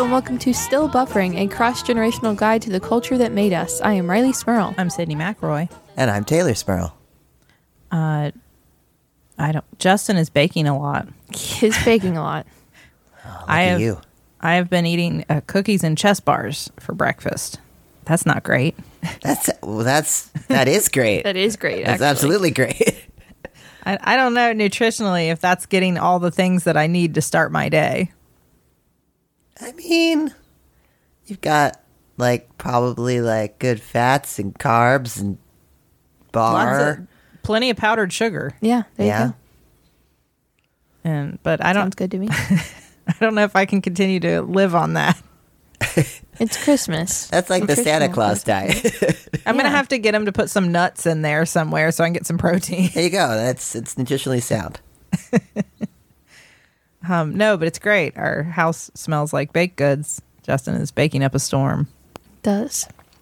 and welcome to Still Buffering, a cross-generational guide to the culture that made us. I am Riley Smurl. I'm Sydney McRoy. And I'm Taylor Smurl. Justin is baking a lot. He's baking a lot. Look at you. I have been eating cookies and chess bars for breakfast. That's not great. That is great. That is great, That's actually. absolutely great. I don't know nutritionally if that's getting all the things that I need to start my day. I mean, you've got probably good fats and carbs and Plenty of powdered sugar. Yeah, there you go. But I don't. Sounds good to me. I don't know if I can continue to live on that. It's Christmas. That's like the Santa Nutritional Claus Christmas. diet. I'm gonna have to get him to put some nuts in there somewhere so I can get some protein. There you go. It's nutritionally sound. No, but it's great. Our house smells like baked goods. Justin is baking up a storm. It does.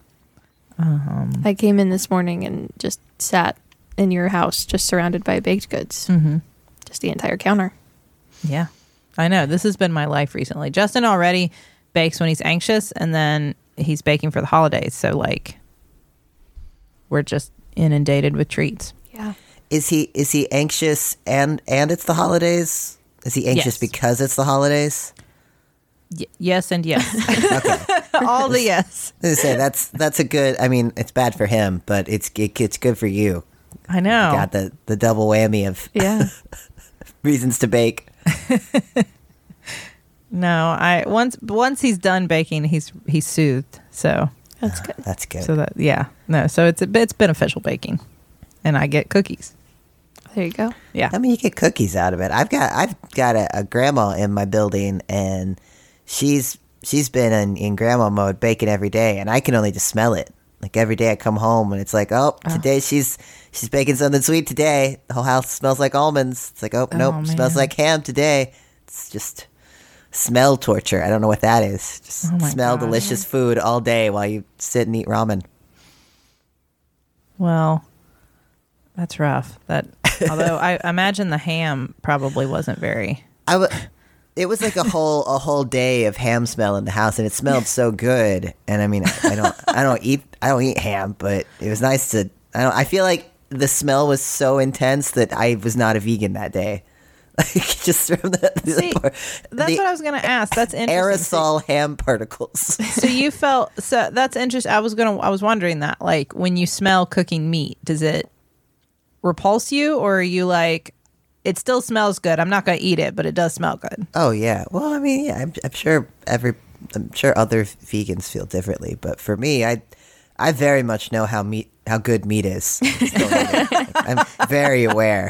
I came in this morning and just sat in your house, just surrounded by baked goods. Mm-hmm. Just the entire counter. Yeah, I know. This has been my life recently. Justin already bakes when he's anxious, and then he's baking for the holidays. So, we're just inundated with treats. Yeah. Is he anxious and it's the holidays? Is he anxious Yes. because it's the holidays? Yes and yes. All the yes. I was gonna say that's a good. I mean, it's bad for him, but it's good for you. I know. Got the double whammy of Yeah. reasons to bake. No, once he's done baking, he's soothed. So That's good. That's good. So it's beneficial baking, and I get cookies. There you go. Yeah. I mean, you get cookies out of it. I've got a grandma in my building, and she's been in grandma mode baking every day, and I can only just smell it. Like every day I come home and it's like, today she's baking something sweet today. The whole house smells like almonds. It's like, nope, man. smells like ham today. It's just smell torture. I don't know what that is. Just Oh my smell God. delicious food all day while you sit and eat ramen. Well, that's rough. Although I imagine the ham probably wasn't very. It was like a whole day of ham smell in the house, and it smelled so good. And I mean, I don't eat ham, but it was nice to. I feel like the smell was so intense that I was not a vegan that day. Like just from See, that's what I was going to ask. That's interesting. aerosol ham particles. So you felt that's interesting. I was wondering that, when you smell cooking meat, does it repulse you, or are you like, it still smells good, I'm not going to eat it, but it does smell good? Oh yeah. Well, I mean, yeah. I'm sure other vegans feel differently, but for me, I very much know how good meat is. I'm very aware.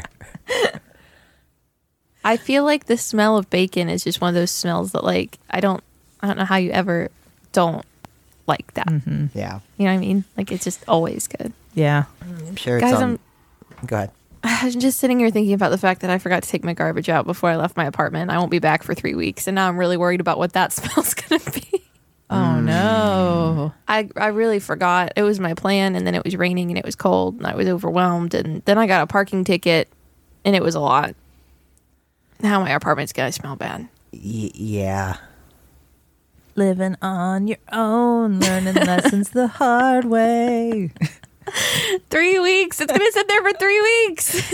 I feel like the smell of bacon is just one of those smells that I don't know how you ever don't like that. Mm-hmm. Yeah. You know what I mean? It's just always good. Yeah. I'm sure Guys, it's on. Go ahead. I'm just sitting here thinking about the fact that I forgot to take my garbage out before I left my apartment. I won't be back for 3 weeks, and now I'm really worried about what that smell's going to be. Oh no. I really forgot. It was my plan, and then it was raining, and it was cold, and I was overwhelmed, and then I got a parking ticket, and it was a lot. Now my apartment's going to smell bad. Yeah. Living on your own, learning lessons the hard way. 3 weeks. It's going to sit there for 3 weeks.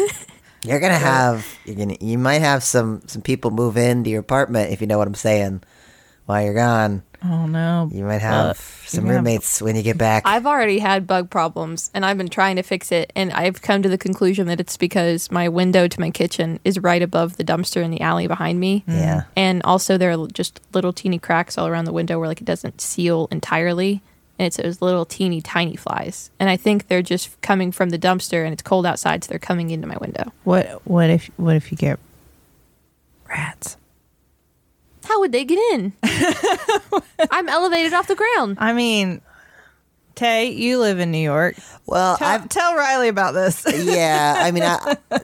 You might have some people move into your apartment, if you know what I'm saying, while you're gone. Oh no. You might have some roommates when you get back. I've already had bug problems, and I've been trying to fix it, and I've come to the conclusion that it's because my window to my kitchen is right above the dumpster in the alley behind me. Yeah. And also there are just little teeny cracks all around the window where it doesn't seal entirely. And it's those little teeny tiny flies. And I think they're just coming from the dumpster, and it's cold outside, so they're coming into my window. What if you get rats? How would they get in? I'm elevated off the ground. I mean, Tay, you live in New York. Well, Tell Riley about this. yeah, I mean,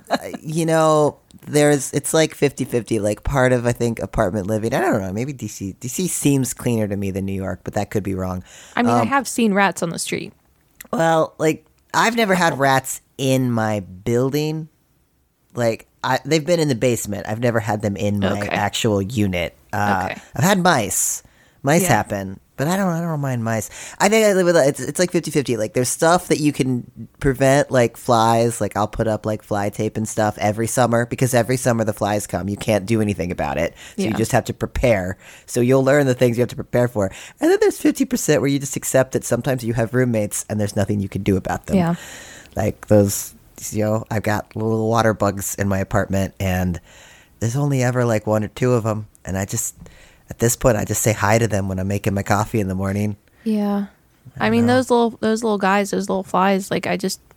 it's like 50-50, like part of, I think, apartment living. I don't know, maybe DC. DC seems cleaner to me than New York, but that could be wrong. I mean, I have seen rats on the street. Well, I've never had rats in my building. They've been in the basement. I've never had them in my actual unit. Okay. I've had mice, Mice Yeah. happen, but I don't mind mice. I think I live with it's like 50-50. Like there's stuff that you can prevent, like flies. Like I'll put up like fly tape and stuff every summer because every summer the flies come. You can't do anything about it, so you Yeah. just have to prepare. So you'll learn the things you have to prepare for. And then there's 50% where you just accept that sometimes you have roommates and there's nothing you can do about them. Yeah. Like those, I've got little water bugs in my apartment, and there's only ever like one or two of them, and at this point, I just say hi to them when I'm making my coffee in the morning. Yeah. I mean, those little guys, those little flies, like I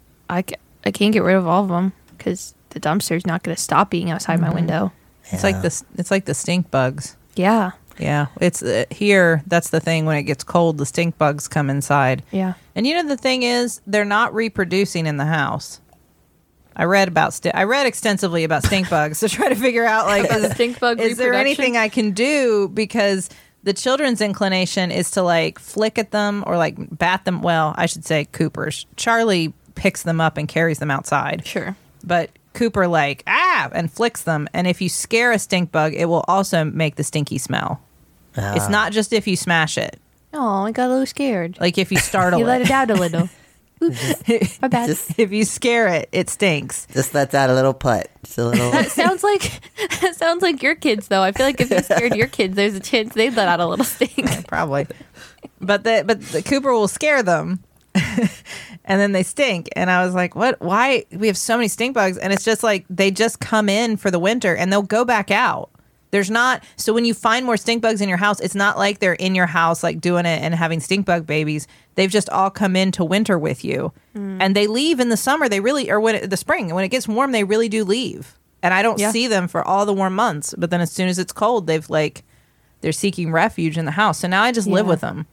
can't get rid of all of them because the dumpster's not going to stop being outside my window. It's like this. It's like the stink bugs. Yeah. Yeah, it's here. That's the thing. When it gets cold, the stink bugs come inside. Yeah. And the thing is, they're not reproducing in the house. I read extensively about stink bugs to try to figure out like Stink bug is there reproduction? anything I can do, because the children's inclination is to like flick at them or like bat them. Well, I should say Cooper's. Charlie picks them up and carries them outside. Sure. But Cooper like and flicks them, and if you scare a stink bug, it will also make the stinky smell. It's not just if you smash it. Oh, I got a little scared. Like if you startle You let it. it out a little. Oops. My bad. If you scare it, it stinks. Just lets out a little putt. Just a little. That sounds like your kids though. I feel like if you scared your kids, there's a chance they'd let out a little stink. Probably. But the Cooper will scare them. And then they stink. And I was like, what? Why? We have so many stink bugs. And it's just like they just come in for the winter and they'll go back out. There's not. So when you find more stink bugs in your house, it's not like they're in your house like doing it and having stink bug babies. They've just all come in to winter with you. And they leave in the summer. They really, or the spring. When it gets warm, they really do leave. And I don't see them for all the warm months. But then as soon as it's cold, they're seeking refuge in the house. So now I just live Yeah. with them.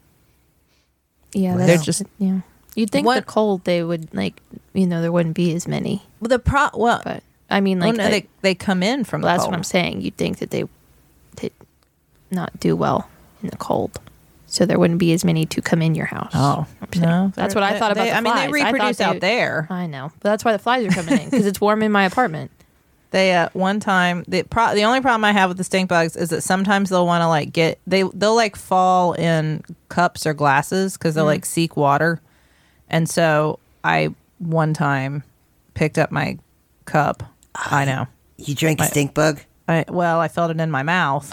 Yeah, They're that's just- yeah. You'd think What- the cold they would there wouldn't be as many, Well, but I mean like they come in from the that's cold. what I'm saying. You'd think that they did not do well in the cold, so there wouldn't be as many to come in your house. Oh, I'm saying. no. That's what I thought about. I mean, they flies. I thought reproduce out there. I know, but that's why the flies are coming in because it's warm in my apartment. They one time the only problem I have with the stink bugs is that sometimes they'll want to like they'll like fall in cups or glasses because they'll like seek water, and so I one time picked up my cup. I know. You drank a stink bug? I felt it in my mouth.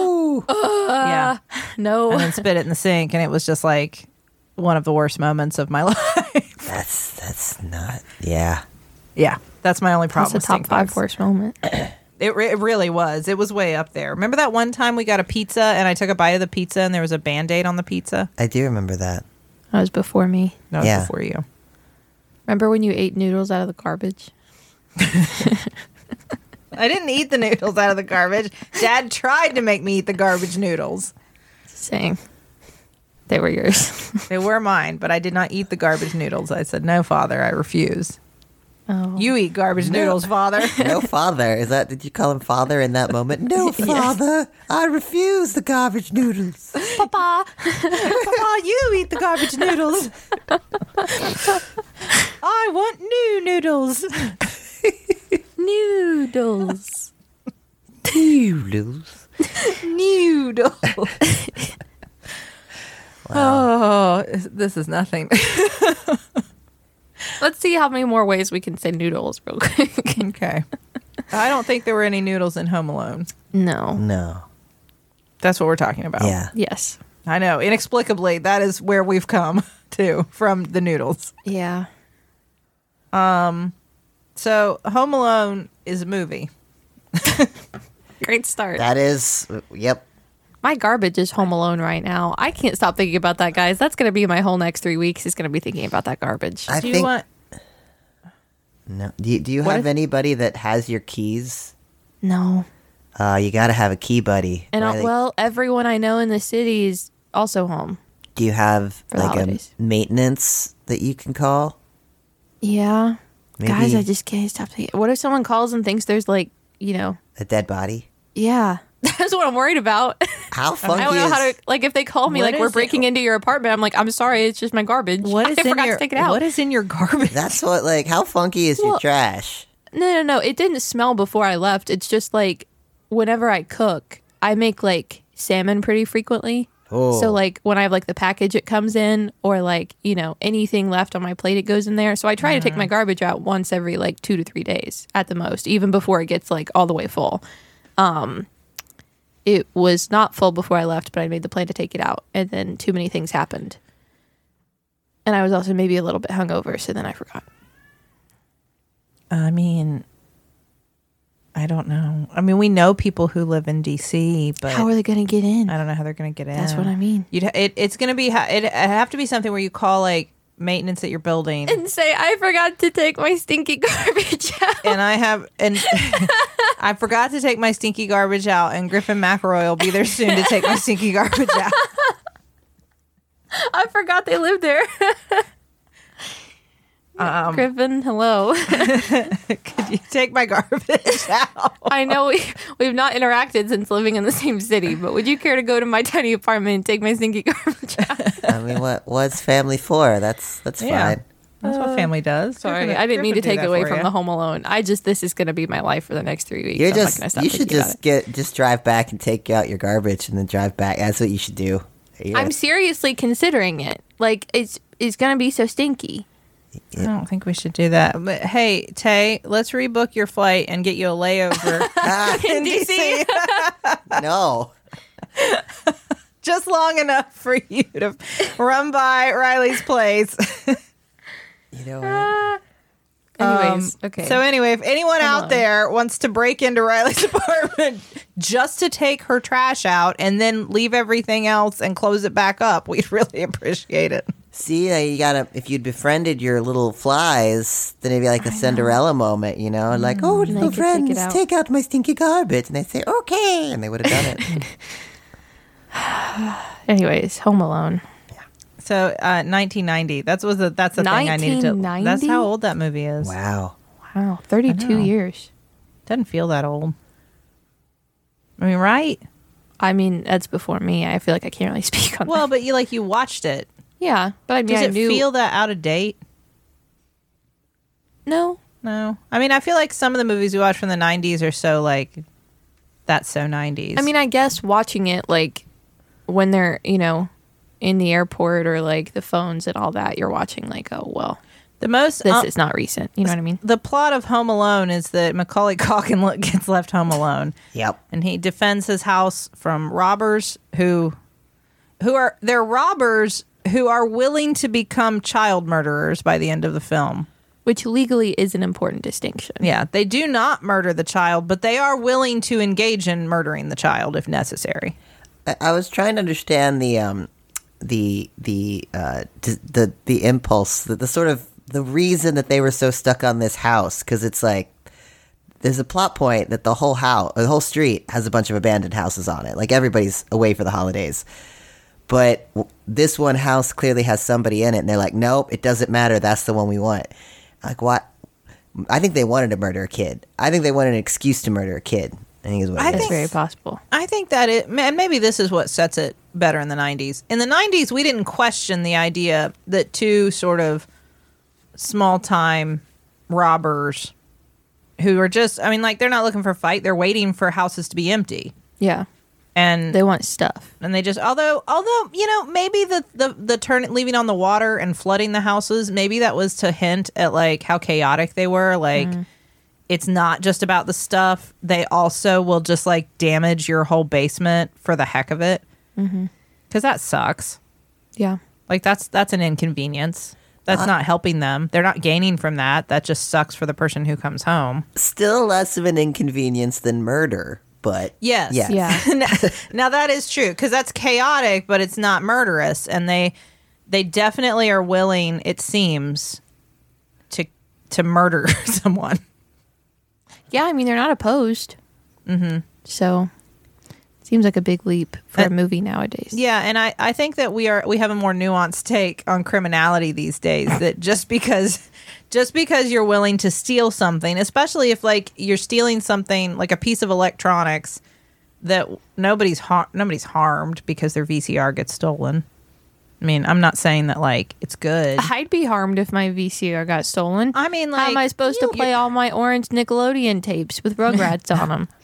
Yeah, No, and then spit it in the sink, and it was just like one of the worst moments of my life. That's not. Yeah. Yeah, that's my only problem. that's a with top stink 5 bugs. worst moment. It really was. It was way up there. Remember that one time we got a pizza and I took a bite of the pizza and there was a Band-Aid on the pizza? I do remember that. That was before me. That was Yeah. before you. Remember when you ate noodles out of the garbage? I didn't eat the noodles out of the garbage. Dad tried to make me eat the garbage noodles. Just saying, they were yours. They were mine, but I did not eat the garbage noodles. I said, no, Father, I refuse. Oh, You eat garbage noodles, Father. No, father. Did you call him father in that moment? No, father. I refuse the garbage noodles. Papa. Papa, you eat the garbage noodles. I want new noodles. Noodles. Noodles. Noodle. Oh, this is nothing. Let's see how many more ways we can say noodles real quick. Okay. I don't think there were any noodles in Home Alone. No. No. That's what we're talking about. Yeah. Yes. I know. Inexplicably, that is where we've come to from the noodles. Yeah. So, Home Alone is a movie. Great start. That is. Yep. My garbage is Home Alone right now. I can't stop thinking about that, guys. That's going to be my whole next 3 weeks is going to be thinking about that garbage. I Do you think. want? No. Do you What have if- anybody that has your keys? No. You got to have a key buddy. And right? well, everyone I know in the city is also home. Do you have For the like a holidays. maintenance that you can call? Yeah. Maybe Guys, I just can't stop thinking. What if someone calls and thinks there's like, a dead body. yeah. That's what I'm worried about. How I funky don't know is? how to, like, if they call me, What like, we're is breaking into your apartment, I'm like, I'm sorry, it's just my garbage. What is I in forgot your? to take it out. What is in your garbage? That's what. Like, how funky is your Well- trash? No. It didn't smell before I left. It's just like whenever I cook, I make like salmon pretty frequently. Oh. So like when I have like the package it comes in, or like, you know, anything left on my plate, it goes in there. So I try to take my garbage out once every like 2 to 3 days at the most, even before it gets like all the way full. It was not full before I left, but I made the plan to take it out, and then too many things happened. And I was also maybe a little bit hungover, so then I forgot. I mean, I don't know. I mean, we know people who live in DC, but How are they going to get in? I don't know how they're going to get in. That's what I mean. It's going to be. It have to be something where you call like maintenance at your building. And say, I forgot to take my stinky garbage out. And I forgot to take my stinky garbage out, and Griffin McElroy will be there soon to take my stinky garbage out. I forgot they lived there. Griffin, hello. Could you take my garbage out? I know we've not interacted since living in the same city, but would you care to go to my tiny apartment and take my stinky garbage out? I mean, what's family for? That's Yeah. fine. That's what family does. Sorry, Griffin- I didn't mean to Griffin do take that away for from you. the Home Alone. This is going to be my life for the next 3 weeks. You're I'm not gonna stop you should thinking about just drive back and take out your garbage and then drive back. That's what you should do. it. I'm seriously considering it. Like it's going to be so stinky. I don't think we should do that. But hey, Tay, let's rebook your flight and get you a layover in DC. No. Just long enough for you to run by Riley's place. You know what? Anyways, okay. So anyway, if anyone Come out on. there wants to break into Riley's apartment just to take her trash out and then leave everything else and close it back up, we'd really appreciate it. See, you gotta. If you'd befriended your little flies, then it'd be like a Cinderella moment, you know, like, "Oh, they little could take friends, it out. take out my stinky garbage," and they say, "Okay," and they would have done it. Anyways, Home Alone. So 1990. That's the thing I needed to. 1990? That's how old that movie is. Wow. Wow, 32 know. years. Doesn't feel that old. I mean, right? I mean, that's before me. I feel like I can't really speak on Well, that. but you watched it. Yeah, but I mean, Does I it knew. feel that out of date? No. No. I mean, I feel like some of the movies we watch from the 90s are so like, that's so 90s. I mean, I guess watching it like when they're, you know, in the airport or like the phones and all that, you're watching like, oh, well, the most this is not recent. You know what I mean? the plot of Home Alone is that Macaulay Culkin gets left home alone, Yep. and he defends his house from robbers who are robbers who are willing to become child murderers by the end of the film. Which legally is an important distinction. Yeah, they do not murder the child, but they are willing to engage in murdering the child if necessary. I was trying to understand the impulse, the sort of the reason that they were so stuck on this house, because it's like there's a plot point that the whole street has a bunch of abandoned houses on it. Like everybody's away for the holidays, but this one house clearly has somebody in it, and they're like, nope, it doesn't matter. That's the one we want. Like what? I think they wanted to murder a kid. I think they wanted an excuse to murder a kid. I think is what it That's is. very possible. I think that and maybe this is what sets it better in the 90s. In the 90s, we didn't question the idea that two sort of small-time robbers who are just, I mean, like, they're not looking for a fight. They're waiting for houses to be empty. Yeah. And They want stuff. they just, although, you know, maybe the turn leaving on the water and flooding the houses, maybe that was to hint at, like, how chaotic they were. Like, it's not just about the stuff. They also will just, like, damage your whole basement for the heck of it. Because that sucks. Yeah. Like, that's an inconvenience. That's not helping them. They're not gaining from that. That just sucks for the person who comes home. Still less of an inconvenience than murder, but Yes. yeah. Yeah. Now that is true, because that's chaotic, but it's not murderous, and they definitely are willing, it seems, to murder someone. Yeah, I mean, they're not opposed. Mm-hmm. So, seems like a big leap for a movie nowadays. Yeah, and I think that we have a more nuanced take on criminality these days. That just because you're willing to steal something, especially if like you're stealing something like a piece of electronics that nobody's harmed because their VCR gets stolen. I mean, I'm not saying that like it's good. I'd be harmed if my VCR got stolen. I mean, like, how am I supposed to play all my orange Nickelodeon tapes with Rugrats on them?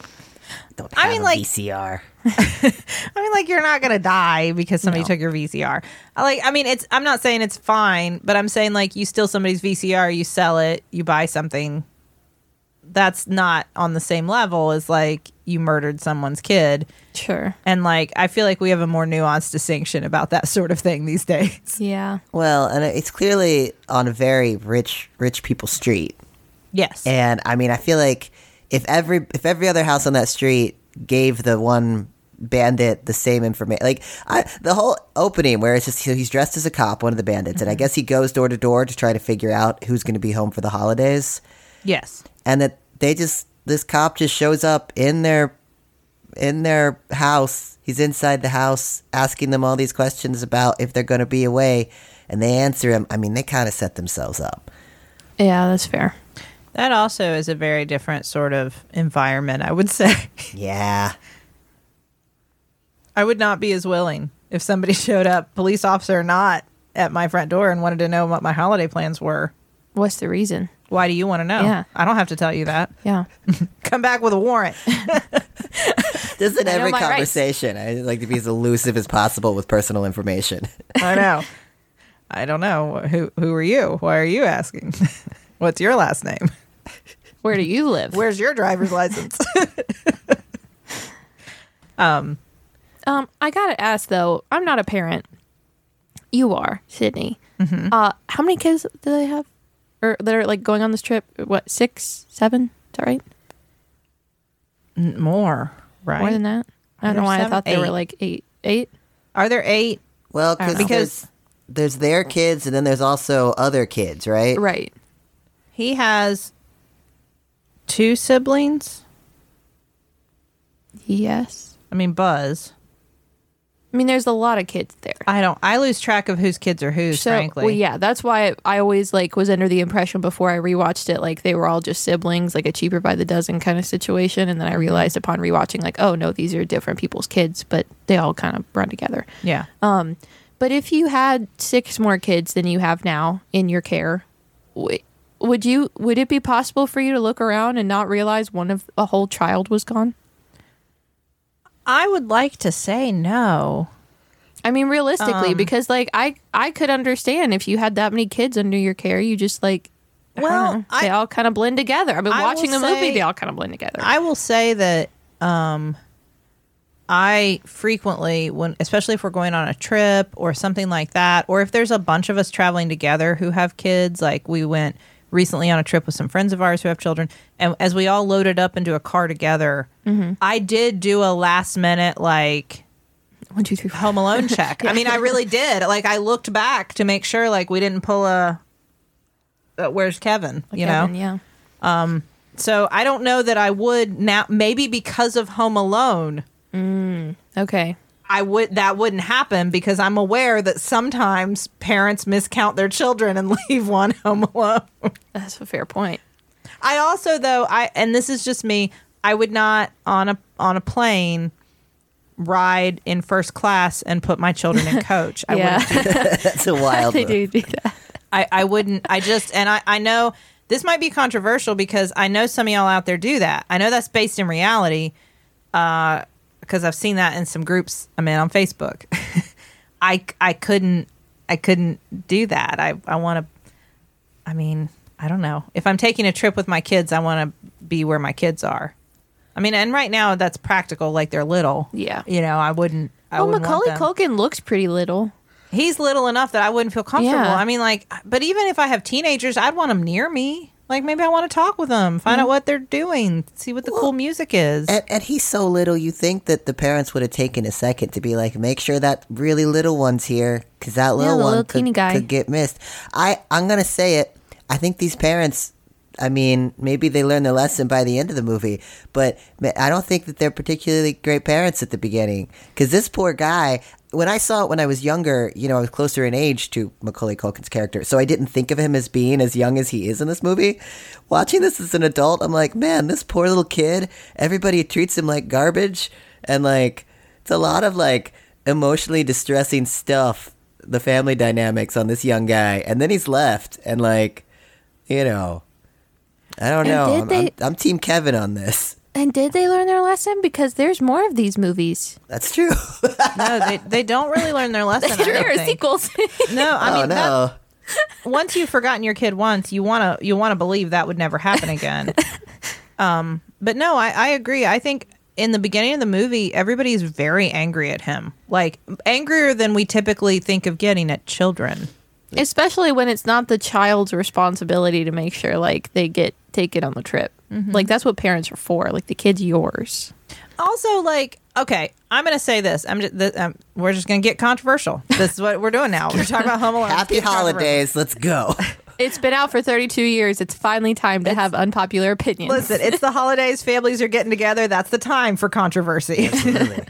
Don't have mean, a like- VCR. I mean, like, you're not gonna die because somebody No. took your VCR. I'm not saying it's fine, but I'm saying, like, you steal somebody's VCR, you sell it, you buy something. That's not on the same level as, like, you murdered someone's kid. Sure. And, like, I feel like we have a more nuanced distinction about that sort of thing these days. Yeah. Well, and it's clearly on a very rich people's street. Yes. And I mean, I feel like if every other house on that street gave the one bandit the same information, like the whole opening where it's just he's dressed as a cop, one of the bandits, and I guess he goes door to door to try to figure out who's going to be home for the holidays, Yes. and that this cop just shows up in their house. He's inside the house asking them all these questions about if they're going to be away, and they answer him. I mean, they kind of set themselves up. Yeah, that's fair. That also is a very different sort of environment, I would say. Yeah. I would not be as willing if somebody showed up, police officer or not, at my front door and wanted to know what my holiday plans were. What's the reason? Why do you want to know? Yeah. I don't have to tell you that. Yeah. Come back with a warrant. Just in I know every my rights. conversation, I like to be as elusive as possible with personal information. I know. I don't know. Who are you? Why are you asking? What's your last name? Where do you live? Where's your driver's license? I gotta ask though. I'm not a parent. You are, Sydney. Mm-hmm. How many kids do they have, or that are like going on this trip? What, 6, 7? Is that right? More, right? More than that? I don't know There's why I 7, thought they 8. were like 8. 8? Are there 8? Well, I don't know. because there's their kids and then there's also other kids, right? Right. He has 2 siblings. Yes. I mean, Buzz. I mean, there's a lot of kids there. I lose track of whose kids are whose, frankly. Well, yeah, that's why I always like was under the impression before I rewatched it, like they were all just siblings, like a cheaper by the dozen kind of situation. And then I realized upon rewatching, like, oh no, these are different people's kids, but they all kind of run together. Yeah. But if you had 6 more kids than you have now in your care, would it be possible for you to look around and not realize a whole child was gone? I would like to say no. I mean, realistically, because like I could understand if you had that many kids under your care, you just like, I don't Well, know, they all kind of blend together. I've been I watching the will movie; say- they all kind of blend together. I will say that I frequently, especially if we're going on a trip or something like that, or if there's a bunch of us traveling together who have kids, like we went recently on a trip with some friends of ours who have children, and as we all loaded up into a car together, I did do a last minute, like, 1, 2, 3, 4. Home Alone check. I mean, I really did. Like, I looked back to make sure, like, we didn't pull a where's Kevin, you Kevin, know? yeah. So I don't know that I would now, maybe because of Home Alone, Okay. that wouldn't happen, because I'm aware that sometimes parents miscount their children and leave one home alone. That's a fair point. I also, though, and this is just me, I would not on a plane ride in first class and put my children in coach. I Yeah. wouldn't do that. That's a wild They move. do that. I wouldn't. I know this might be controversial because I know some of y'all out there do that. I know that's based in reality, because I've seen that in some groups I'm in on Facebook. I couldn't do that. I want to. I mean, I don't know. If I'm taking a trip with my kids, I want to be where my kids are. I mean, and right now that's practical. Like, they're little. Yeah. You know, I wouldn't. Oh, wouldn't want Macaulay them. Culkin looks pretty little. He's little enough that I wouldn't feel comfortable. Yeah. I mean, like, but even if I have teenagers, I'd want them near me. Like, maybe I want to talk with them, find out what they're doing, see what the cool music is. And he's so little, you think that the parents would have taken a second to be like, make sure that really little one's here, because that little the one little teeny guy. could get missed. I'm going to say it. I think these parents, I mean, maybe they learn their lesson by the end of the movie, but I don't think that they're particularly great parents at the beginning. Because this poor guy, when I saw it when I was younger, you know, I was closer in age to Macaulay Culkin's character, so I didn't think of him as being as young as he is in this movie. Watching this as an adult, I'm like, man, this poor little kid, everybody treats him like garbage, and like, it's a lot of like emotionally distressing stuff, the family dynamics on this young guy, and then he's left, and like, you know, I don't And know. did I'm Team Kevin on this. And did they learn their lesson? Because there's more of these movies. That's true. No, they don't really learn their lesson. I don't There are think. sequels. No, I mean, no. once you've forgotten your kid once, you wanna believe that would never happen again. But no, I agree. I think in the beginning of the movie, everybody's very angry at him, like angrier than we typically think of getting at children. Especially when it's not the child's responsibility to make sure like they get taken on the trip. Like that's what parents are for. Like the kid's yours. Also, like, okay, I'm gonna say this. We're just gonna get controversial. This is what we're doing now. We're talking about Home Alone. Happy Get controversial. holidays. Let's go. It's been out for 32 years. It's finally time to have unpopular opinions. Listen, it's the holidays. Families are getting together. That's the time for controversy. Absolutely.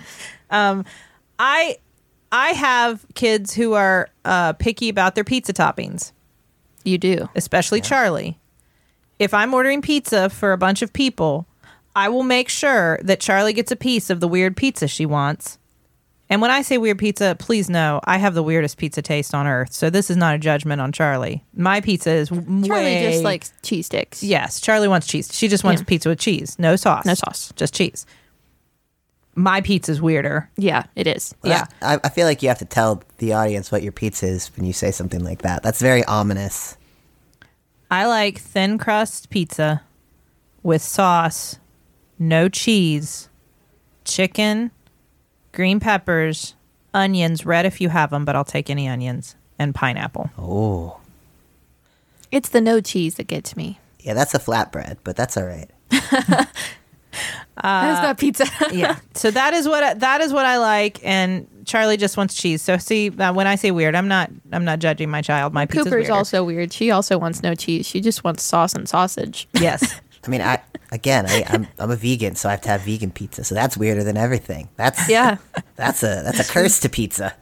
I have kids who are picky about their pizza toppings, You do. especially Charlie. If I'm ordering pizza for a bunch of people, I will make sure that Charlie gets a piece of the weird pizza she wants. And when I say weird pizza, please know I have the weirdest pizza taste on earth. So this is not a judgment on Charlie. My pizza is Charlie just likes cheese sticks. Yes, Charlie wants cheese. She just wants Yeah. pizza with cheese. No sauce. No sauce. Just cheese. My pizza's weirder. Yeah, it is. Yeah. I feel like you have to tell the audience what your pizza is when you say something like that. That's very ominous. I like thin crust pizza with sauce, no cheese, chicken, green peppers, onions, red if you have them, but I'll take any onions, and pineapple. Oh. It's the no cheese that gets me. Yeah, that's a flatbread, but that's all right. That's not pizza. Yeah. So that is what I like, and Charlie just wants cheese. So see, when I say weird, I'm not judging my child. My pizza's Cooper's weirder. also weird. She also wants no cheese. She just wants sauce and sausage. Yes. I mean, I'm a vegan, so I have to have vegan pizza. So that's weirder than everything. That's Yeah. That's a curse to pizza.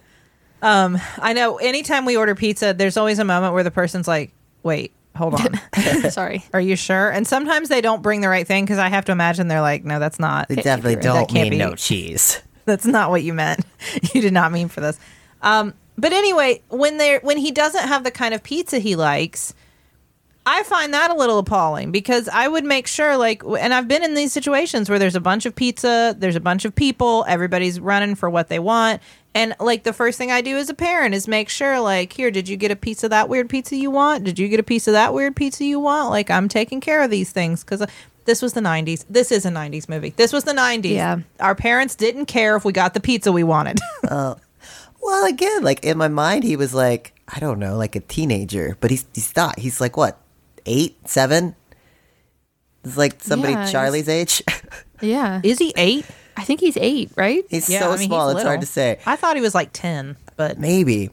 I know. Anytime we order pizza, there's always a moment where the person's like, "Wait, hold on." Sorry. Are you sure? And sometimes they don't bring the right thing because I have to imagine they're like, no, that's not. They definitely that don't can't mean be- no cheese. That's not what you meant. You did not mean for this. But anyway, when he doesn't have the kind of pizza he likes, I find that a little appalling because I would make sure, like, and I've been in these situations where there's a bunch of pizza, there's a bunch of people, everybody's running for what they want. And, like, the first thing I do as a parent is make sure, like, here, did you get a piece of that weird pizza you want? Did you get a piece of that weird pizza you want? Like, I'm taking care of these things because this was the 90s. This is a 90s movie. This was the 90s. Yeah. Our parents didn't care if we got the pizza we wanted. Well, again, like in my mind, he was like, I don't know, like a teenager, but he's not. He's like what, 8, 7? It's like somebody Yeah, Charlie's age. Yeah. Is he 8? I think he's 8, right? He's Yeah, so I mean, small, he's it's hard little. to say. I thought he was like 10, but Maybe.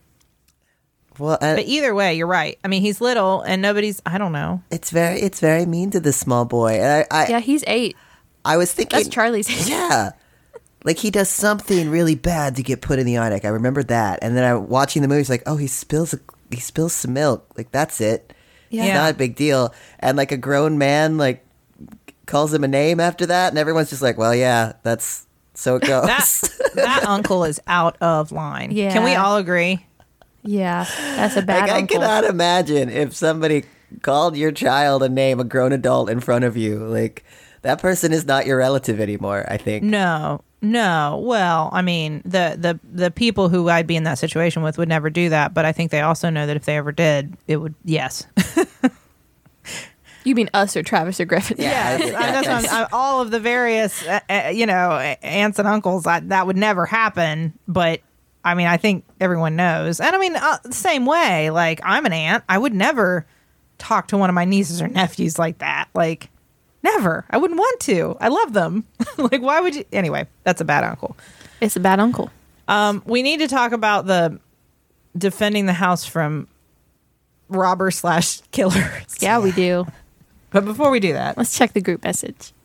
Well, either way, you're right. I mean, he's little and nobody's, I don't know. it's very mean to this small boy. And Yeah, he's 8. I was thinking, That's Charlie's age. yeah, like he does something really bad to get put in the attic. I remember that, and then I watching the movie, it's like, oh, he spills some milk. Like that's it. Yeah. It's not a big deal. And like a grown man like calls him a name after that, and everyone's just like, well, yeah, that's so it goes. That uncle is out of line. Yeah. Can we all agree? Yeah. That's a bad Like, I uncle. cannot imagine if somebody called your child a name, a grown adult in front of you. Like, that person is not your relative anymore, I think. No. Well, I mean, the people who I'd be in that situation with would never do that, but I think they also know that if they ever did, it would, yes. You mean us or Travis or Griffin? Yes, that's what all of the various, aunts and uncles, that would never happen. But I mean, I think everyone knows. And I mean, the same way, like I'm an aunt. I would never talk to one of my nieces or nephews like that. Like, never. I wouldn't want to. I love them. Like, why would you? Anyway, that's a bad uncle. It's a bad uncle. We need to talk about the defending the house from robber/killers. Yeah, we do. But before we do that, Let's check the group message.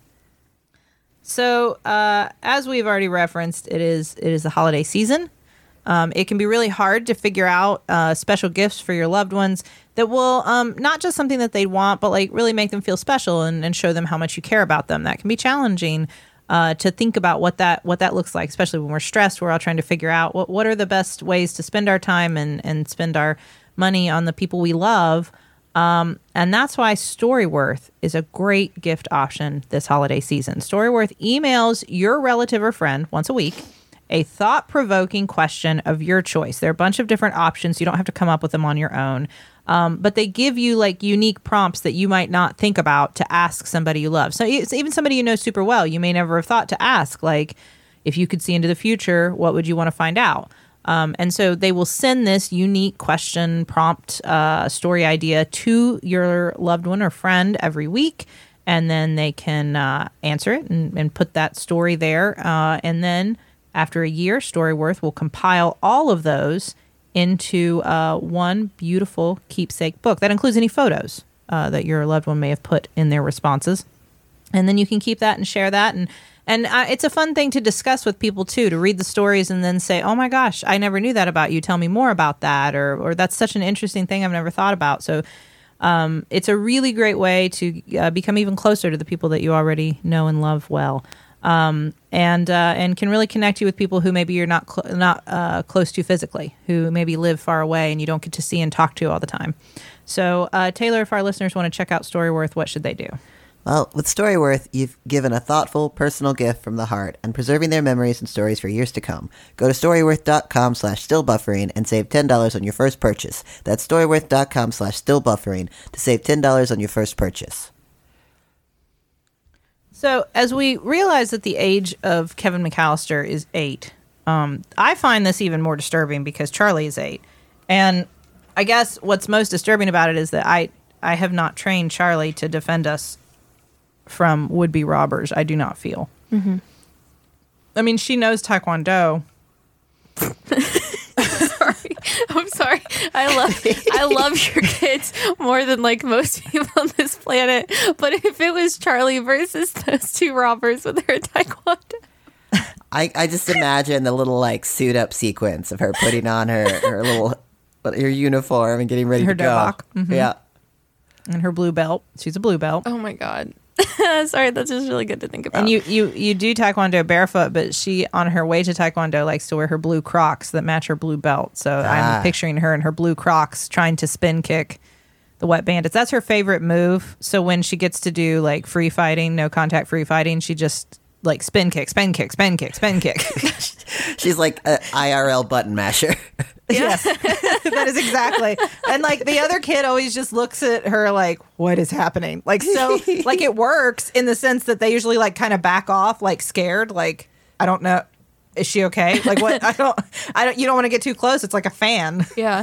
so as we've already referenced, it is the holiday season. It can be really hard to figure out special gifts for your loved ones that will not just something that they want, but like really make them feel special and show them how much you care about them. That can be challenging to think about what that looks like, especially when we're stressed. We're all trying to figure out what are the best ways to spend our time and spend our money on the people we love. And that's why Storyworth is a great gift option this holiday season. Storyworth emails your relative or friend once a week a thought-provoking question of your choice. There are a bunch of different options. You don't have to come up with them on your own. But they give you like unique prompts that you might not think about to ask somebody you love. So it's even somebody you know super well, you may never have thought to ask, like, if you could see into the future, what would you want to find out? And so they will send this unique question, prompt, story idea to your loved one or friend every week. And then they can answer it and put that story there. And then after a year, Storyworth will compile all of those into one beautiful keepsake book. That includes any photos that your loved one may have put in their responses. And then you can keep that and share that. And it's a fun thing to discuss with people, too, to read the stories and then say, oh, my gosh, I never knew that about you. Tell me more about that. Or that's such an interesting thing I've never thought about. So it's a really great way to become even closer to the people that you already know and love well. And can really connect you with people who maybe you're not close to physically, who maybe live far away and you don't get to see and talk to all the time. So, Taylor, if our listeners want to check out Storyworth, what should they do? Well, with Storyworth, you've given a thoughtful, personal gift from the heart and preserving their memories and stories for years to come. Go to storyworth.com/stillbuffering and save $10 on your first purchase. That's storyworth.com/stillbuffering to save $10 on your first purchase. So, as we realize that the age of Kevin McAllister is 8, I find this even more disturbing because Charlie is 8. And I guess what's most disturbing about it is that I have not trained Charlie to defend us from would-be robbers. I do not feel. Mm-hmm. I mean, she knows Taekwondo. I'm sorry. I love your kids more than like most people on this planet. But if it was Charlie versus those two robbers with her taekwondo, I just imagine the little like suit up sequence of her putting on her uniform and getting ready her to go. Mm-hmm. Yeah, and her blue belt. She's a blue belt. oh my god. Sorry, that's just really good to think about. And you do Taekwondo barefoot, but she, on her way to Taekwondo, likes to wear her blue Crocs that match her blue belt. So I'm picturing her in her blue Crocs trying to spin kick the wet bandits. That's her favorite move. So when she gets to do like free fighting, no contact free fighting, she just like spin kick, spin kick, spin kick, spin kick. She's like an IRL button masher. Yes, that is exactly. And like the other kid always just looks at her like, what is happening? Like, so like it works in the sense that they usually like kind of back off, like scared. Like, I don't know. Is she okay? Like what? I don't, you don't want to get too close. It's like a fan. Yeah.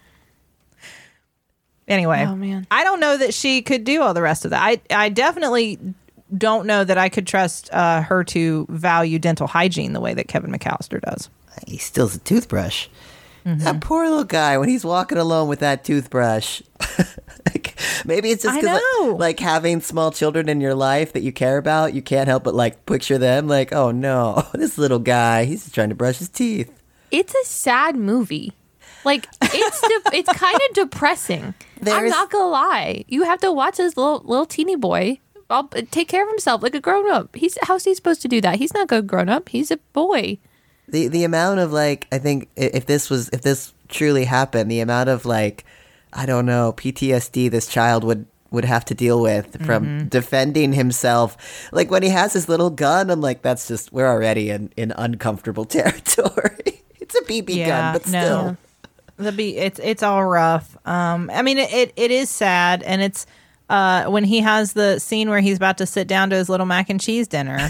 Anyway. Oh man. I don't know that she could do all the rest of that. I definitely don't know that I could trust her to value dental hygiene the way that Kevin McAllister does. He steals a toothbrush. Mm-hmm. That poor little guy when he's walking alone with that toothbrush. Like, maybe it's just because like having small children in your life that you care about, you can't help but like picture them like, oh no, this little guy, he's just trying to brush his teeth. It's a sad movie. Like it's kind of depressing. I'm not gonna lie. You have to watch this little teeny boy take care of himself like a grown up. How's he supposed to do that? He's not a grown up. He's a boy. The amount of like, I think if this truly happened, the amount of like, I don't know, PTSD this child would have to deal with from defending himself. Like when he has his little gun, I'm like, we're already in uncomfortable territory. It's a BB gun, but still. It's all rough. I mean, it is sad, and it's when he has the scene where he's about to sit down to his little mac and cheese dinner.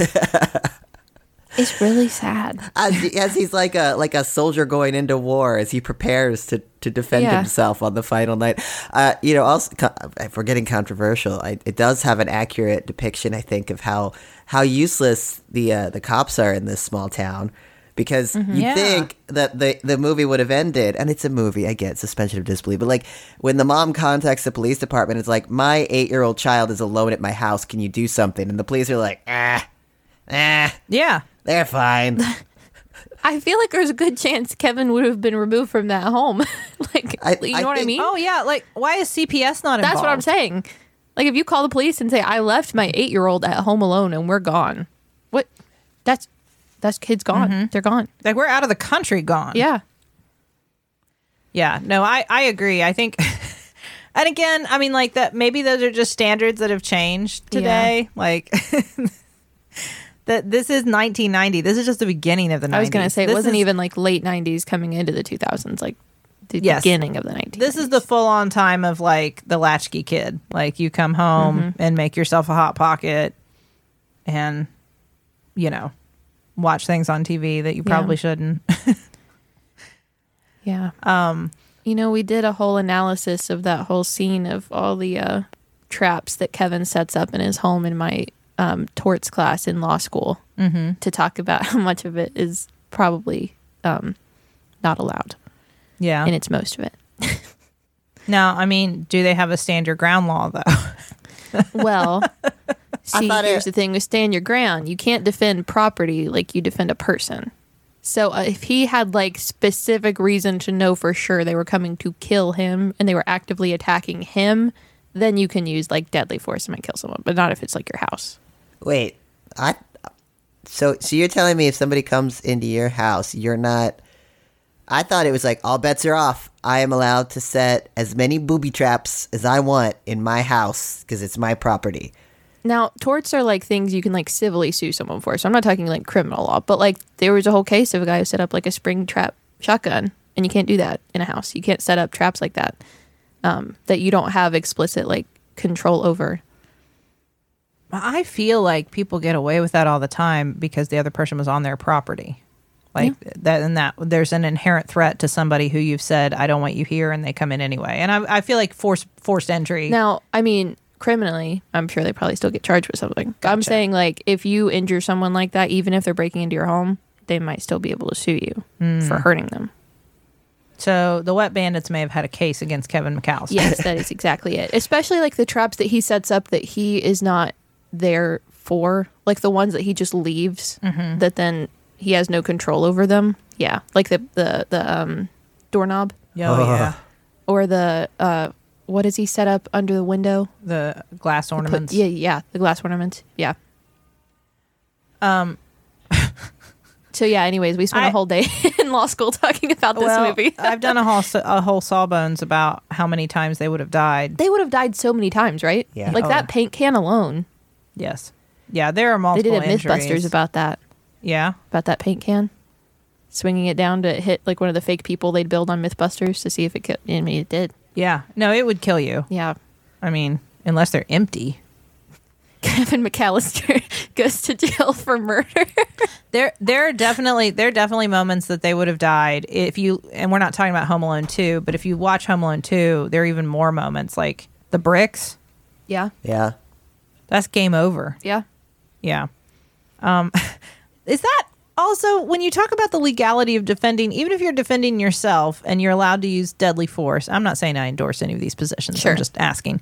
It's really sad. As he's like a soldier going into war, as he prepares to defend himself on the final night. Also, if we're getting controversial, it does have an accurate depiction, I think, of how useless the cops are in this small town. Because you think that the movie would have ended, and it's a movie, I get suspension of disbelief, but like when the mom contacts the police department, it's like, my 8-year-old child is alone at my house, can you do something? And the police are like, yeah, they're fine. I feel like there's a good chance Kevin would have been removed from that home. You know what I mean? Oh yeah, like why is CPS not involved? That's what I'm saying. Like if you call the police and say, I left my 8-year-old at home alone and we're gone. What? That's kids gone. Mm-hmm. They're gone. Like we're out of the country gone. Yeah. Yeah. No, I agree. I think And again, I mean, like that. Maybe those are just standards that have changed today. Like that. This is 1990. This is just the beginning of the 90s. I was going to say, it This wasn't is- even like late 90s coming into the 2000s, like the Yes. beginning of the 90s. This is the full on time of like the latchkey kid. Like you come home and make yourself a hot pocket, and you know, watch things on TV that you probably shouldn't. Yeah. You know, we did a whole analysis of that whole scene of all the traps that Kevin sets up in his home in my torts class in law school to talk about how much of it is probably not allowed, Yeah. and it's most of it. Now, I mean, do they have a stand your ground law though? Well, see, thought here's the thing with stand your ground. You can't defend property like you defend a person. So if he had like specific reason to know for sure they were coming to kill him and they were actively attacking him, then you can use like deadly force and might kill someone, but not if it's like your house. Wait, so you're telling me if somebody comes into your house, you're not? I thought it was like all bets are off. I am allowed to set as many booby traps as I want in my house because it's my property. Now, torts are like things you can like civilly sue someone for. So I'm not talking like criminal law, but like there was a whole case of a guy who set up like a spring trap shotgun, and you can't do that in a house. You can't set up traps like that that you don't have explicit like control over. I feel like people get away with that all the time because the other person was on their property. Like that, and that there's an inherent threat to somebody who you've said, I don't want you here, and they come in anyway. And I feel like forced entry. Now, I mean, criminally, I'm sure they probably still get charged with something. I'm saying like if you injure someone like that, even if they're breaking into your home, they might still be able to sue you for hurting them. So the Wet Bandits may have had a case against Kevin McAllister. Yes, that is exactly it. Especially like the traps that he sets up that he is not there for, like the ones that he just leaves that then he has no control over them. Yeah, like the doorknob Yeah. or the what does he set up under the window? The glass ornaments. Yeah, the glass ornament. Yeah. So yeah. Anyways, we spent a whole day in law school talking about this movie. I've done a whole Sawbones about how many times they would have died. They would have died so many times, right? Yeah. Like that paint can alone. Yes. Yeah, there are They multiple did a injuries. MythBusters about that that paint can, swinging it down to hit like one of the fake people they'd build on MythBusters to see if it could. I mean, it did. Yeah. No, it would kill you. Yeah. I mean, unless they're empty. Kevin McAllister goes to jail for murder. There are definitely moments that they would have died if you, and we're not talking about Home Alone 2, but if you watch Home Alone 2, there are even more moments like the bricks. Yeah. Yeah. That's game over. Yeah. Yeah. Is that also when you talk about the legality of defending, even if you're defending yourself and you're allowed to use deadly force? I'm not saying I endorse any of these positions. Sure. I'm just asking.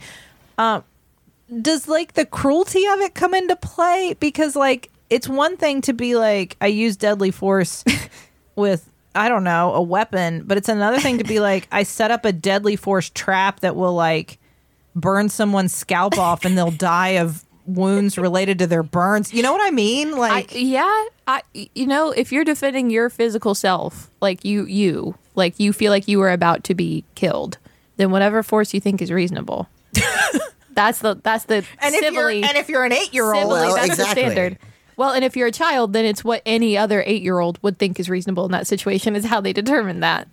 Does like the cruelty of it come into play? Because like it's one thing to be like, I use deadly force with, I don't know, a weapon, but it's another thing to be like, I set up a deadly force trap that will like burn someone's scalp off and they'll die of wounds related to their burns. You know what I mean? Like, You know, if you're defending your physical self, like you feel like you were about to be killed, then whatever force you think is reasonable. That's the and civilly, if you're an 8-year-old, civilly, Well, that's exactly. the standard. Well, and if you're a child, then it's what any other 8-year-old would think is reasonable in that situation is how they determine that.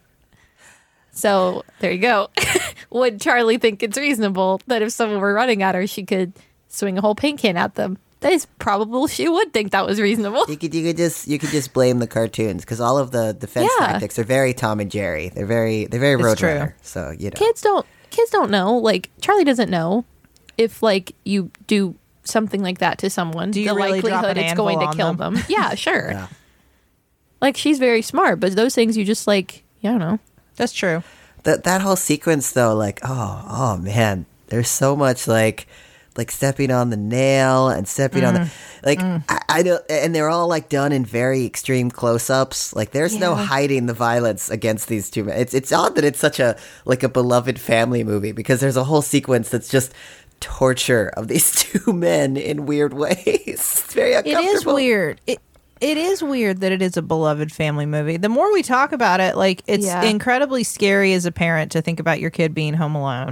So there you go. Would Charlie think it's reasonable that if someone were running at her, she could swing a whole paint can at them? That is probable. She would think that was reasonable. You could just blame the cartoons because all of the defense Yeah. tactics are very Tom and Jerry. They're very Roadrunner. true. So you know. Kids don't know. Like Charlie doesn't know if like you do something like that to someone, Do you the really drop likelihood an it's going to anvil kill on them. Yeah, sure. Yeah. Like she's very smart, but those things you just like, I don't know. that's true. That whole sequence though, like oh man, there's so much like stepping on the nail and stepping on the I don't, and they're all like done in very extreme close-ups. Like there's no hiding the violence against these two men. It's odd that it's such a beloved family movie because there's a whole sequence that's just torture of these two men in weird ways. It's very It uncomfortable. is weird. It is weird that it is a beloved family movie. The more we talk about it, like it's Yeah. incredibly scary as a parent to think about your kid being home alone.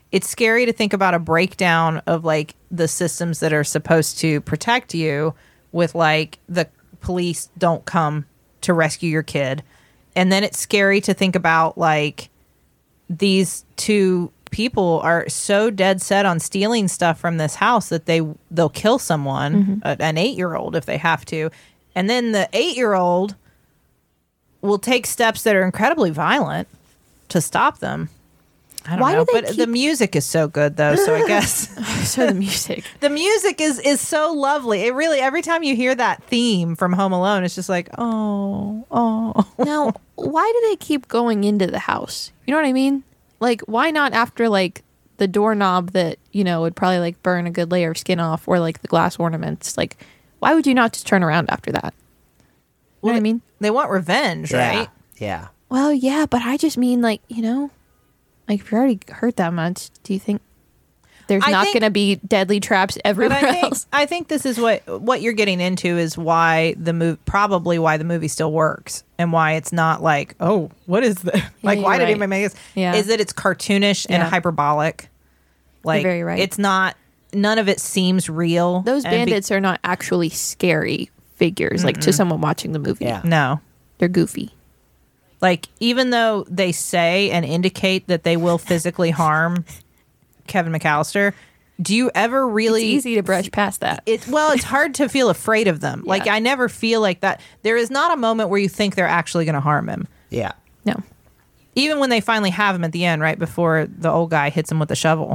it's scary to think about a breakdown of like the systems that are supposed to protect you with like the police don't come to rescue your kid. And then it's scary to think about like these two people are so dead set on stealing stuff from this house that they'll kill someone, an 8-year-old if they have to. And then the 8-year-old will take steps that are incredibly violent to stop them. I don't Why know, do they but the music is so good though, so I guess So the music. the music is so lovely. It really, every time you hear that theme from Home Alone, it's just like, oh. Now, why do they keep going into the house? You know what I mean? Like, why not after like the doorknob that, you know, would probably like burn a good layer of skin off, or like the glass ornaments? Like, why would you not just turn around after that? You know what I mean? They want revenge, right? Yeah. Well, yeah, but I just mean like, you know, like if you're already hurt that much, do you think there's I not think- going to be deadly traps But everywhere else? I think this is what you're getting into is why the movie still works, and why it's not like, oh, what is this? Like, you're why did right. anybody make this? Yeah. Is that it's cartoonish and Yeah. hyperbolic. Like, very right. It's not. None of it seems real. Those and be- bandits are not actually scary figures, like to someone watching the movie. Yeah. no. They're goofy. Like, even though they say and indicate that they will physically harm Kevin McAllister, do you ever really? It's easy to brush past that. It's hard to feel afraid of them. Like, Yeah. I never feel like that. There is not a moment where you think they're actually going to harm him. Yeah. No. Even when they finally have him at the end, right before the old guy hits him with the shovel.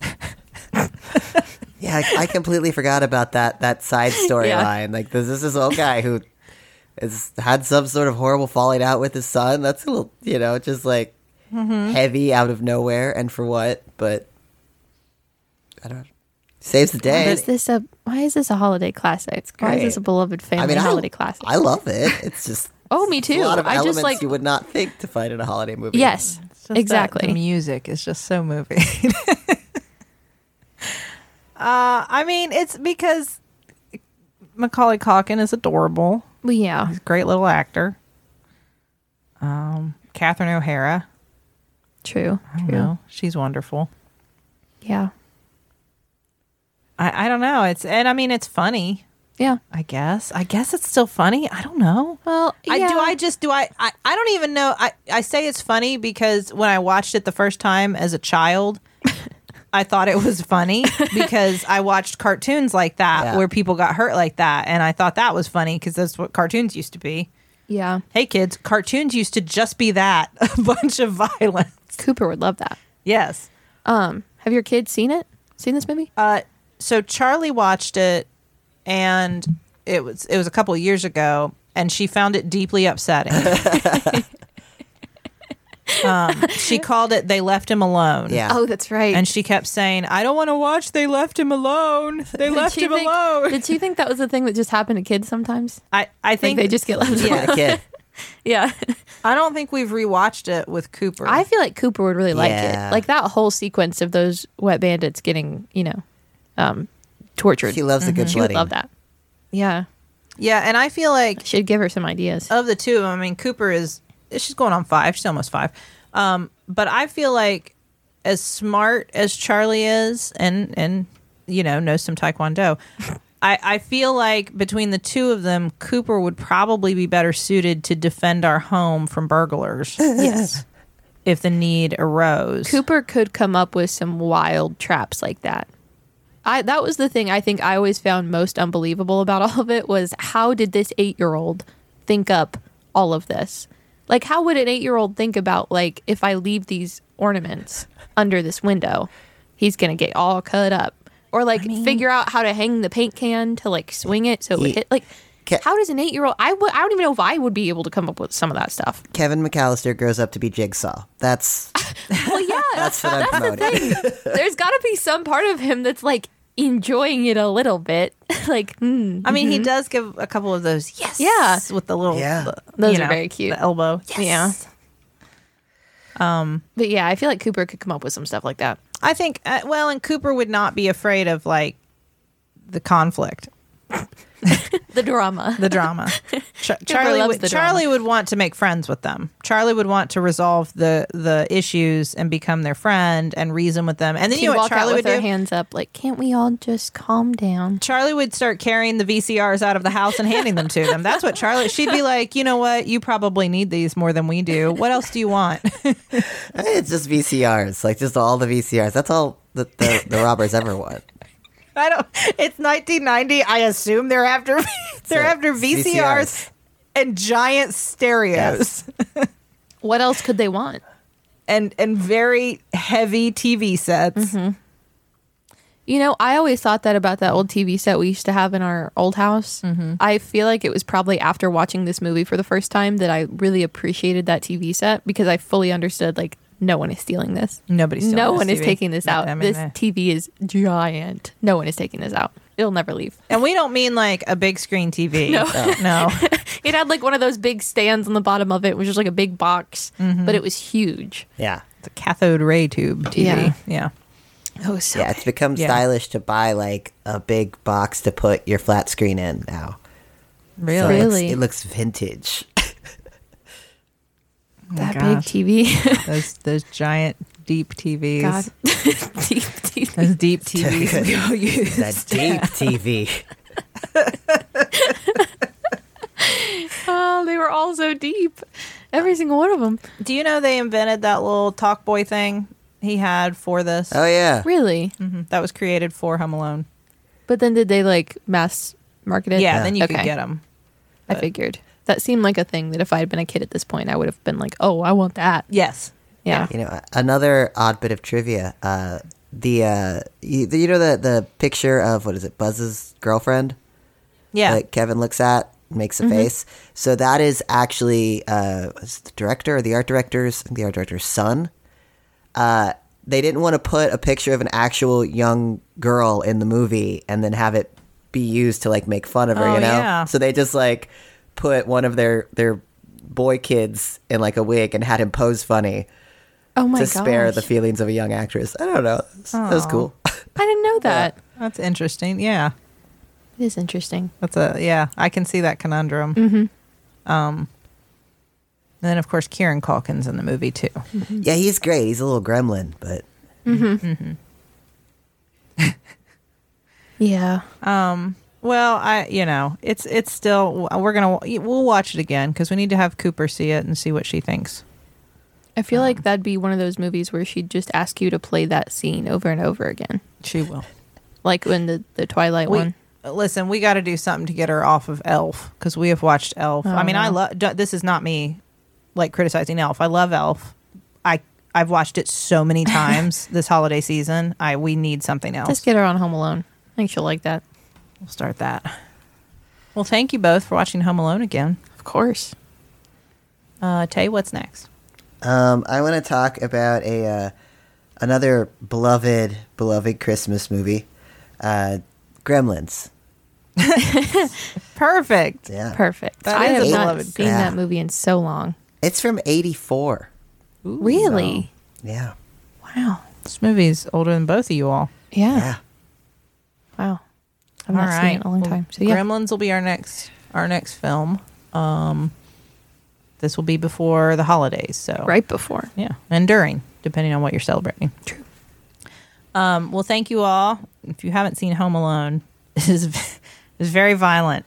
Yeah, I completely forgot about that side storyline. Like, this is this old guy who has had some sort of horrible falling out with his son. That's a little, just like heavy out of nowhere, and for what? But I don't know. Saves the day. Why is this a holiday classic? Why is great. this a beloved family holiday classic? I love it. It's just Oh, me too. a lot of I just elements like you would not think to find in a holiday movie. yes, It's just exactly. The music is just so moving. I mean, it's because Macaulay Culkin is adorable. Well, yeah, He's a great little actor. Catherine O'Hara. true. I don't True. know. She's wonderful. Yeah, I don't know. It's funny. yeah. I guess it's still funny. I don't know. Well, yeah. I don't even know. I say it's funny because when I watched it the first time as a child, I thought it was funny because I watched cartoons like that Yeah. where people got hurt like that. And I thought that was funny because that's what cartoons used to be. Yeah, Hey, kids, cartoons used to just be that a bunch of violence. Cooper would love that. Yes. Have your kids seen it? Seen this movie? So Charlie watched it, and it was a couple of years ago, and she found it deeply upsetting. She called it "They Left Him Alone." Yeah. Oh, that's right. And she kept saying, "I don't want to watch. They left him alone. They left him alone." Did you think that was the thing that just happened to kids sometimes? I Think think they just get left Yeah. alone? Kid. Yeah. I don't think we've rewatched it with Cooper. I feel like Cooper would really like Yeah. it. Like that whole sequence of those wet bandits getting, tortured. He loves a good She would blooding. love that. Yeah. yeah, and I feel like Should give her some ideas. of the two, I mean, Cooper she's going on 5. She's almost 5. But I feel like as smart as Charlie is and knows some Taekwondo, I feel like between the two of them, Cooper would probably be better suited to defend our home from burglars Yes. if the need arose. Cooper could come up with some wild traps like that. That was the thing I think I always found most unbelievable about all of it was how did this 8-year-old think up all of this? Like, how would an 8-year-old think about, like, if I leave these ornaments under this window, he's going to get all cut up? Or, like, figure out how to hang the paint can to, like, swing it so it would hit. Like, how does an 8-year-old... I don't even know if I would be able to come up with some of that stuff. Kevin McAllister grows up to be Jigsaw. That's Well, yeah. that's what I'm promoting. There's got to be some part of him that's, like, enjoying it a little bit. Like, I mean, he does give a couple of those yes, Yeah. with the little, Yeah. Those are very cute. The elbow, Yeah. But yeah, I feel like Cooper could come up with some stuff like that. I think, and Cooper would not be afraid of like the conflict. The drama. The drama. Charlie loves would, the Charlie would want to make friends with them. Charlie would want to resolve the issues and become their friend and reason with them. And then She'd you know what walk out Charlie with would her do? hands up, like, can't we all just calm down? Charlie would start carrying the VCRs out of the house and handing them to them. That's what Charlie. She'd be like, you know what? You probably need these more than we do. What else do you want? It's just VCRs, like just all the VCRs. That's all the robbers ever want. I don't. It's 1990. I assume they're after after VCRs and giant stereos What else could they want? and very heavy TV sets. You know, I always thought that about that old TV set we used to have in our old house. I feel like it was probably after watching this movie for the first time that I really appreciated that TV set because I fully understood, like, no one is stealing this. Nobody's stealing No this one is TV. taking this out. I mean, This TV is giant. No one is taking this out. It'll never leave. and we don't mean like a big screen TV. No. It had like one of those big stands on the bottom of it, which was like a big box, but it was huge. Yeah. It's a cathode ray tube TV. Yeah. Oh, so Yeah, it's become Yeah. stylish to buy like a big box to put your flat screen in now. So Really? Really? it looks vintage. that big gosh. TV. Those giant deep TVs. God, deep TV. Those deep TVs go use. That deep TV. Oh, they were all so deep. Every single one of them. Do you know they invented that little talk boy thing he had for this? Oh yeah. Really? That was created for Home Alone. But then did they like mass market it? Yeah, then you Okay. could get them. I figured. That seemed like a thing that if I had been a kid at this point, I would have been like, oh, I want that. Yes. Yeah. You know, another odd bit of trivia. You know the picture of what is it, Buzz's girlfriend Yeah. that Kevin looks at, makes a face. So that is actually was it the director or the art director's, I think the art director's son. They didn't want to put a picture of an actual young girl in the movie and then have it be used to like make fun of her, Oh, you know? yeah. So they just like put one of their boy kids in like a wig and had him pose funny Oh my to gosh. spare the feelings of a young actress. I don't know. That was cool. I didn't know that. That's interesting. Yeah. It is interesting. I can see that conundrum. And then of course Kieran Culkin's in the movie too. Yeah, he's great. He's a little gremlin, but Yeah. Well, it's still we'll watch it again because we need to have Cooper see it and see what she thinks. I feel like that'd be one of those movies where she'd just ask you to play that scene over and over again. She will. Like when the Twilight one. Listen, we got to do something to get her off of Elf because we have watched Elf. I mean, I love. This is not me like criticizing Elf. I love Elf. I've watched it so many times this holiday season. We need something else. Just get her on Home Alone. I think she'll like that. We'll start that. Well, thank you both for watching Home Alone again. Of course. Tay, what's next? I want to talk about another beloved Christmas movie, Gremlins. Perfect. Yeah, Perfect. That I is have a not beloved seen Yeah. that movie in so long. it's from '84. Really? Yeah, Wow. This movie's older than both of you all. Yeah. yeah. Wow. I've not seen it in a long Well, time. So yeah. Gremlins will be our next film. This will be before the holidays, so Right before. yeah, and during, depending on what you're celebrating. True. Well, thank you all. If you haven't seen Home Alone, it is very violent,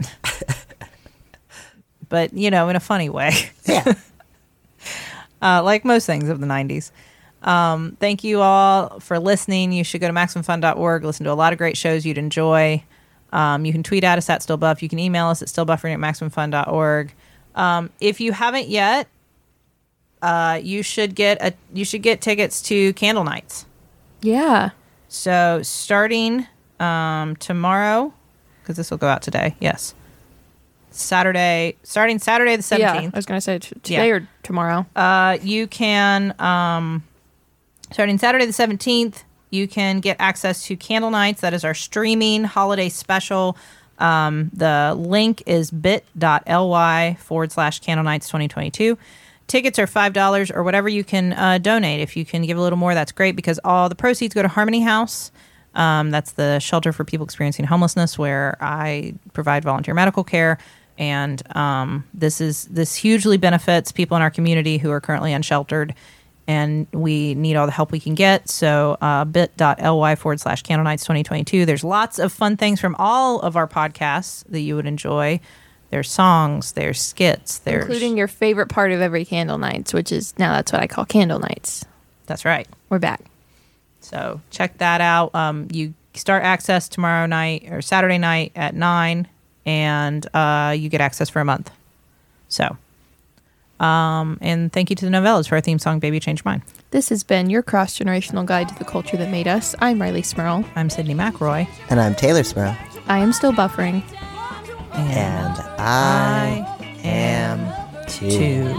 but in a funny way. Yeah. Like most things of the 90s. Thank you all for listening. You should go to MaximumFun.org, listen to a lot of great shows you'd enjoy. You can tweet at us at StillBuff. You can email us at stillbuffering@MaximumFun.org. If you haven't yet, you should get tickets to Candle Nights. Yeah. So starting tomorrow, because this will go out today. Yes, starting Saturday the 17th. Yeah. I was going to say today or tomorrow. You can, starting Saturday the 17th, you can get access to Candle Nights. That is our streaming holiday special. The link is bit.ly/Candle Nights 2022. Tickets are $5 or whatever you can donate. If you can give a little more, that's great because all the proceeds go to Harmony House. That's the shelter for people experiencing homelessness, where I provide volunteer medical care. And this hugely benefits people in our community who are currently unsheltered, and we need all the help we can get. So bit.ly/Candle Nights 2022. There's lots of fun things from all of our podcasts that you would enjoy. There's songs, there's skits, including your favorite part of every Candle Nights, which is now that's what I call Candle Nights. That's right. We're back. So check that out. You start access tomorrow night or Saturday night at 9, and you get access for a month. So, and thank you to the Novellas for our theme song, Baby Changed Mine. This has been your cross-generational guide to the culture that made us. I'm Riley Smurl. I'm Sydney McRoy. And I'm Taylor Smurl. I am still buffering. And I am too.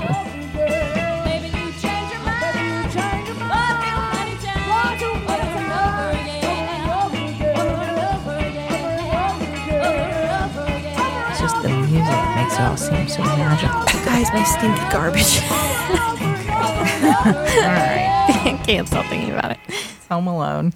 Just the music makes it all seem so magical. Guys, my stinky garbage. All right. I can't stop thinking about it. It's Home Alone.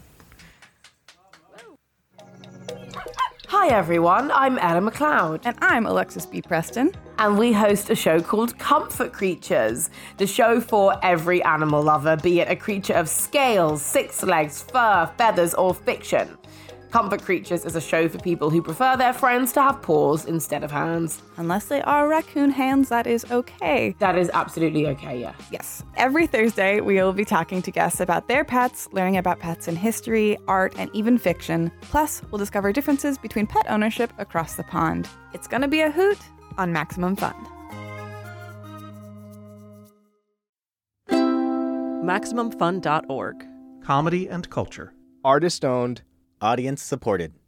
Hi everyone, I'm Ella McLeod. And I'm Alexis B. Preston. And we host a show called Comfort Creatures, the show for every animal lover, be it a creature of scales, 6 legs, fur, feathers, or fiction. Comfort Creatures is a show for people who prefer their friends to have paws instead of hands. Unless they are raccoon hands, that is okay. That is absolutely okay, yeah. Yes. Every Thursday, we will be talking to guests about their pets, learning about pets in history, art, and even fiction. Plus, we'll discover differences between pet ownership across the pond. It's going to be a hoot on Maximum Fun. MaximumFun.org. Comedy and culture. Artist owned. Audience supported.